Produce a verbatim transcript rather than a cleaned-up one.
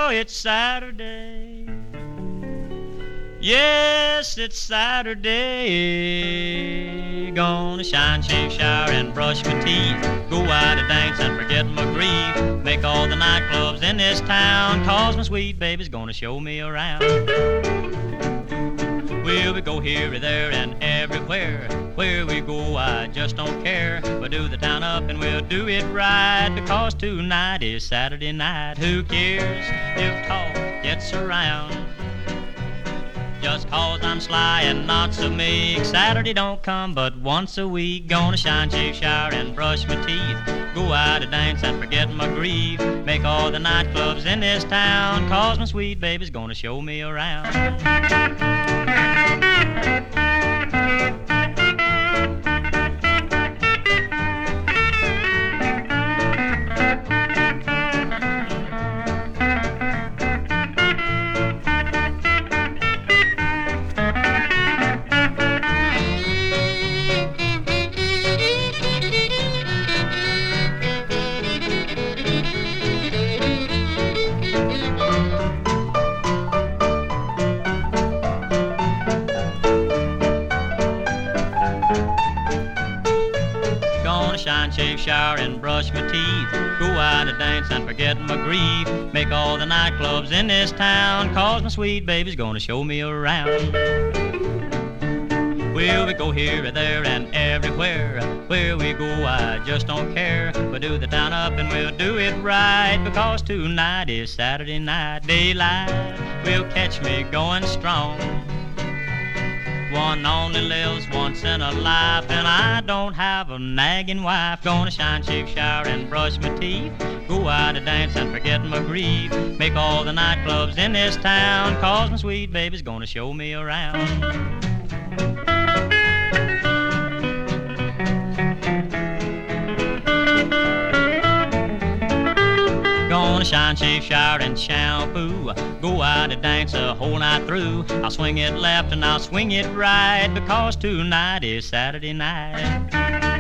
Oh, it's Saturday. Yes, it's Saturday. Gonna shine, shave, shower, and brush my teeth. Go out to dance and forget my grief. Make all the nightclubs in this town, 'cause my sweet baby's gonna show me around. We'll we go here, there, and everywhere. Where we go, I just don't care. We'll do the town up and we'll do it right, because tonight is Saturday night. Who cares if talk gets around? Just 'cause I'm sly and not so meek, Saturday don't come but once a week. Gonna shine, shave, shower, and brush my teeth. Go out to dance and forget my grief. Make all the nightclubs in this town, 'cause my sweet baby's gonna show me around. Shine, shave, shower, and brush my teeth. Go out to dance and forget my grief. Make all the nightclubs in this town, 'cause my sweet baby's gonna show me around. We'll we go here, there, and everywhere. Where we go, I just don't care. We'll do the town up and we'll do it right, because tonight is Saturday night. Daylight will catch me going strong. One only lives once in a life, and I don't have a nagging wife. Gonna shine, shave, shower, and brush my teeth. Go out to dance and forget my grief. Make all the nightclubs in this town, 'cause my sweet baby's gonna show me around. Gonna shine, shave, shower, and shampoo. Go out to dance a whole night through. I'll swing it left and I'll swing it right, because tonight is Saturday night.